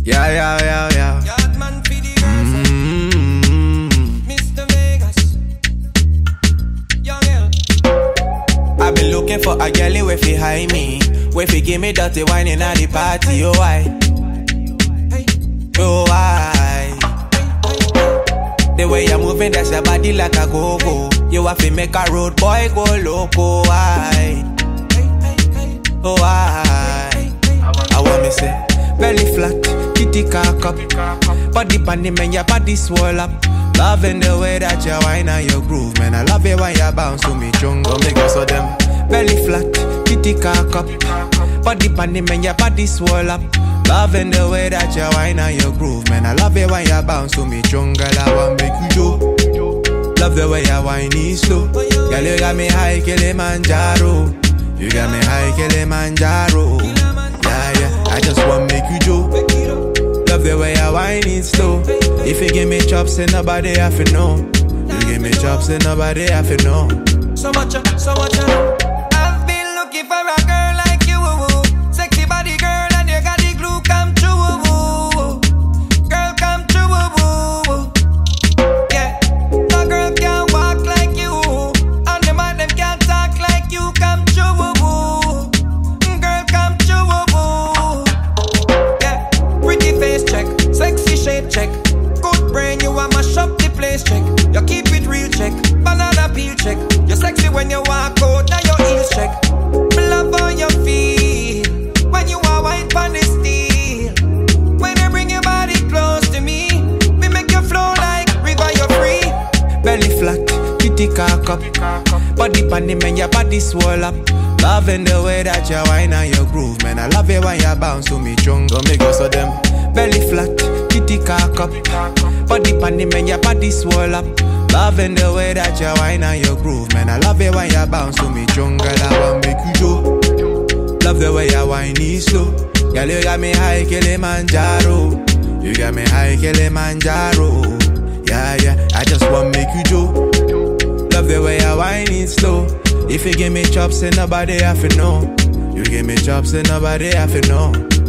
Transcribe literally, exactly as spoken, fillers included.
Yeah, yeah, yeah, yeah. Yardman for the girls. Mm-hmm. Mister Vegas. Young L. I've been looking for a girl where fi high me, where fi give me dirty wine in the party. Oh why? Oh why? The way you're moving, that's your body like a go-go. You have to make a road boy go loco. Why? Oh why? I want me say belly flat, kitty cock up, body panty man, your body swell up. Loving the way that you whine and your groove, man. I love it when you bounce to me, jungle. Make us so them belly flat, kitty cock up, body panty man, your body swell up. Loving the way that you whine and your groove, man. I love it when you bounce to me, jungle. I want make you joke. Love the way you whine is slow. Girl, you got me high, Kilimanjaro. You got me high, Kilimanjaro. Yeah, yeah, I just want make you joke. Love the way you whine is slow. If you give me chops, then nobody have to know. You give me chops, then nobody have to know. So much, uh, so much. Uh. I've been looking for a girl like you, sexy body girl, and you got the glue come true. Girl, come true. Yeah, no girl can walk like you, and the man them can talk like you. Come true, girl, come true. Yeah, pretty face check, sexy shape check, good brain, you a mash up the place check. You keep it real check, banana peel check. You're sexy when you walk out, now your heels check. Me love how you feel when you are white on the steel. When I bring your body close to me, me make you flow like river, you're free. Belly flat, kitty cock up, body panty man, your body swell up. Loving the way that you whine and your groove, man. I love it when you bounce to me, jungle. Make us so them belly flat, kitty cock up, body panty man, your body swell up. Loving the way that you whine and your groove, man. I love it when you bounce to me, jungle. I want make you joke. Love the way you whine is slow. Girl, you got me high, Kilimanjaro. You got me high, Kilimanjaro. Yeah, yeah, I just want make you joke. Love the way you whine is slow. If you give me chops, then nobody have to know. You give me chops, then nobody have to know.